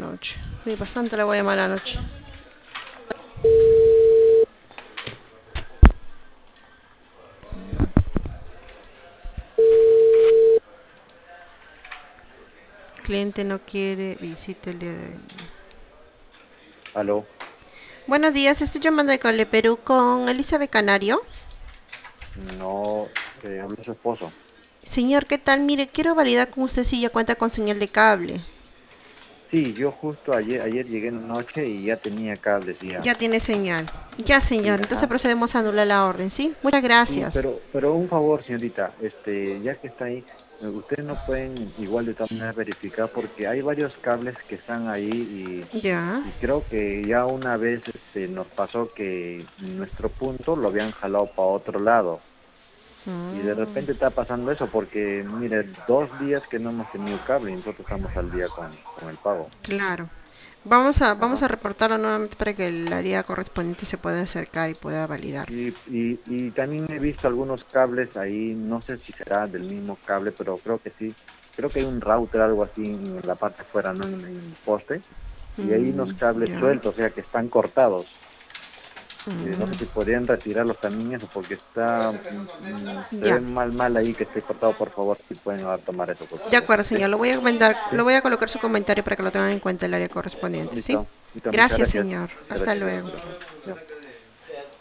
noche. Sí, bastante la voy a llamar anoche. Cliente no quiere visita el día de hoy. Aló, Buenos días, estoy llamando de Cable Perú con Elizabeth Canario. no, habló su esposo. Señor, ¿qué tal? Mire, quiero validar con usted si ya cuenta con señal de cable. Sí, yo justo ayer llegué en la noche y ya tenía cables ya. Ya tiene señal. Ya, Sí, señor, entonces ajá. procedemos a anular la orden, ¿sí? Muchas Sí, gracias. pero un favor, señorita, ya que está ahí, ustedes no pueden igual de todas maneras verificar porque hay varios cables que están ahí Ya. y creo que ya una vez nos pasó que nuestro punto lo habían jalado para otro lado y de Mm, repente está pasando eso porque, mire, 2 días que no hemos tenido cable y nosotros estamos al día con el pago. claro. Vamos Ajá. a reportarlo nuevamente para que el área correspondiente se pueda acercar y pueda validarlo. Y también he visto algunos cables ahí, no sé si será del mismo cable, pero creo que sí. Creo que hay un router, algo así en la parte afuera, ¿no? En el poste. Y hay unos cables Ya. sueltos, o sea, que están cortados. No sé Mm, si podrían retirarlos también eso, porque se ve ya. mal ahí que esté cortado, por favor, si pueden ahora tomar eso, por De favor. acuerdo, ¿Sí? señor. Lo voy a mandar, lo ¿Sí? voy a colocar su comentario para que lo tengan en cuenta el área correspondiente, ¿sí? Listo. Listo, muchas Gracias, gracias. señor. Hasta Gracias. luego. Gracias. Ya.